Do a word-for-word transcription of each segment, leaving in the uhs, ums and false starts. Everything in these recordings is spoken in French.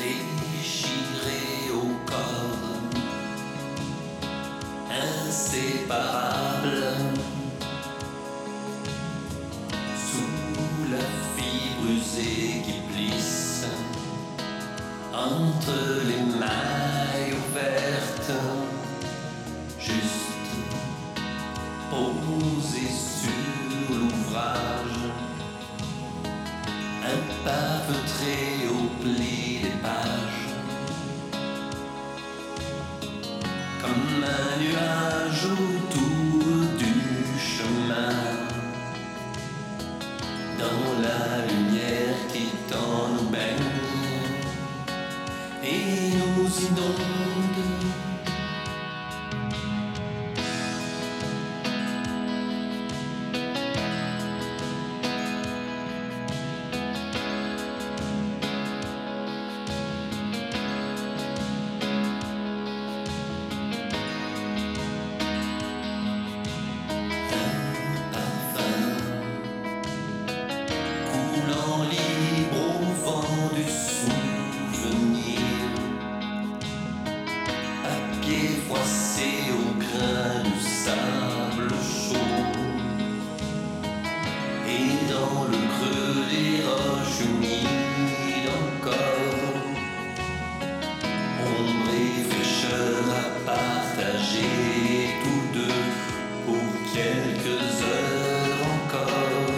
déchiré au corps, inséparable, sous la fibre usée qui plisse, entre les mailles ouvertes, juste posé sur l'ouvrage, empâfeutré au pli des pages, comme un nuage autour du chemin, dans la lumière qui tend nous baigne et nous inonde. Coulant libre au vent du souvenir, papier froissé au grain du sable chaud, et dans le creux des roches humides encore, ombre et fraîcheur à partager tous deux pour quelques heures encore.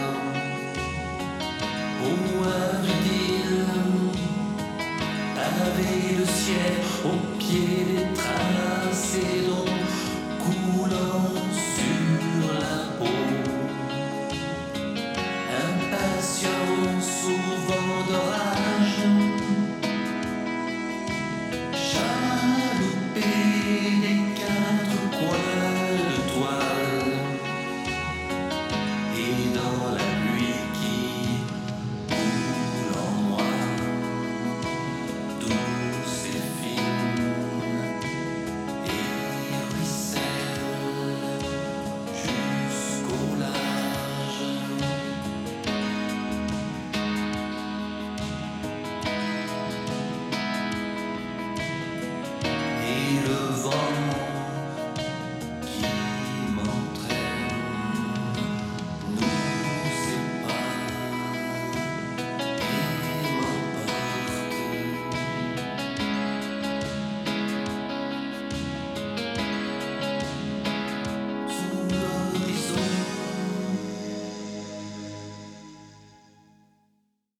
Où avril, pavé le ciel au pied des traces et